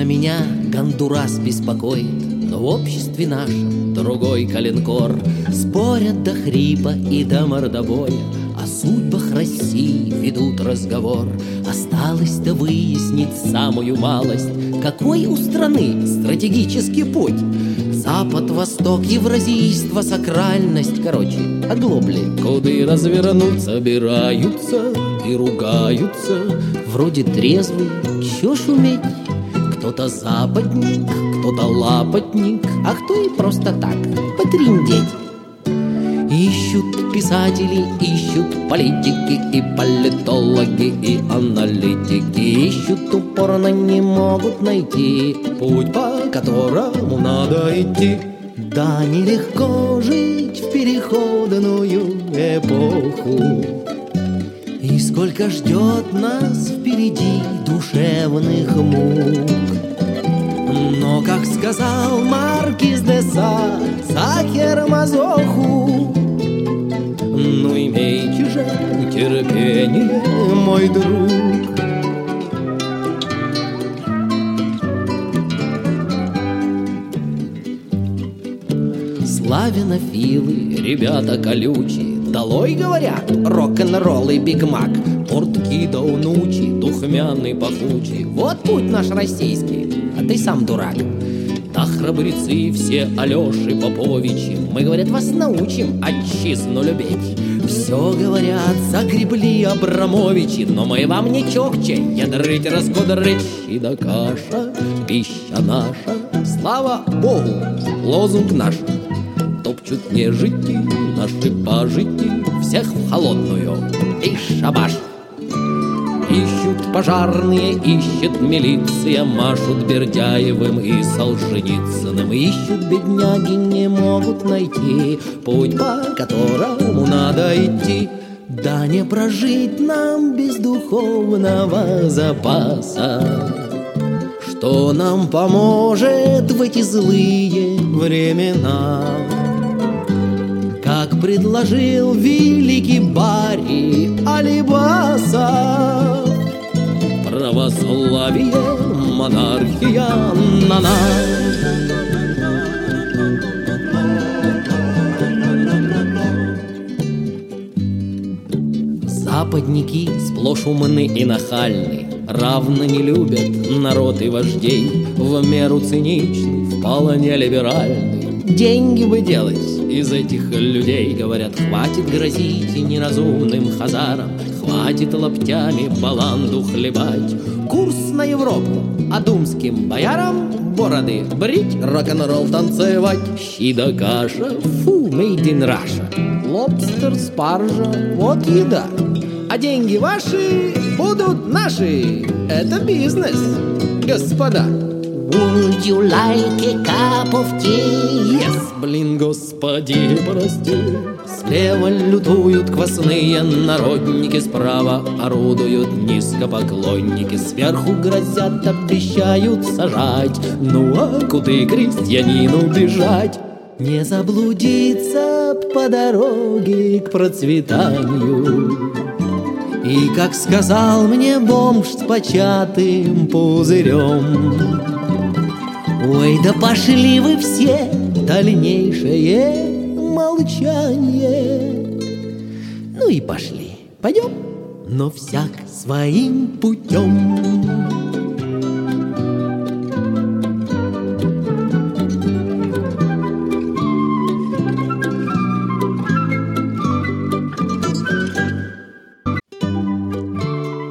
меня Гондурас беспокоит, но в обществе нашем другой коленкор. Спорят до хрипа и до мордобоя, о судьбах России ведут разговор. Осталось-то выяснить самую малость, какой у страны стратегический путь. Запад, восток, евразийство, сакральность. Короче, оглобли, куды развернуть собираются и ругаются. Вроде трезвый, чё шуметь? Кто-то западник, кто-то лапотник, а кто и просто так потрындеть. Ищут писатели, ищут политики и политологи, и аналитики. Ищут упорно, не могут найти путь, по которому надо идти. Да, нелегко жить в переходную эпоху, и сколько ждет нас впереди душевных мук. Но, как сказал Маркиз де Сад Захер Мазоху, ну имейте же терпение, мой друг. Славянофилы, ребята колючие, долой, говорят, рок-н-ролл и бигмак. Портки даунучи, духмяный пахучий, вот путь наш российский, а ты сам дурак. Да храбрецы все Алёши Поповичи, мы, говорят, вас научим отчизну любить. Все, говорят, загребли Абрамовичи, но мы вам не чокче, ядрыть, раскудрыть. И да каша, пища наша, слава Богу, лозунг наш. Топчут нежити, наши пажити, всех в холодную и шабаш. Ищут пожарные, ищет милиция, машут Бердяевым и Солженицыным. Ищут бедняги, не могут найти путь, по которому надо идти. Да не прожить нам без духовного запаса, что нам поможет в эти злые времена. Как предложил великий Барри Алибасов, православие, монархия на нас. Западники сплошь умны и нахальны, равно не любят народ и вождей, в меру циничны, вполне либеральны. Деньги бы делать из этих людей, говорят, хватит грозить неразумным хазарам, хватит лоптями баланду хлебать. Курс на Европу, а думским боярам бороды брить, рок-н-ролл танцевать. Щи да каша, фу, made in Russia. Лобстер, спаржа, вот еда. А деньги ваши будут наши. Это бизнес, господа. Would you like a cup of tea? Yes, блин, господи, прости. Слева лютуют квасные народники, справа орудуют низкопоклонники, сверху грозят, обещают сажать. Ну а куда крестьянину бежать? Не заблудиться по дороге к процветанию. И, как сказал мне бомж с початым пузырем: ой, да пошли вы все, дальнейшее молчание. Ну и пошли, пойдем, но всяк своим путем.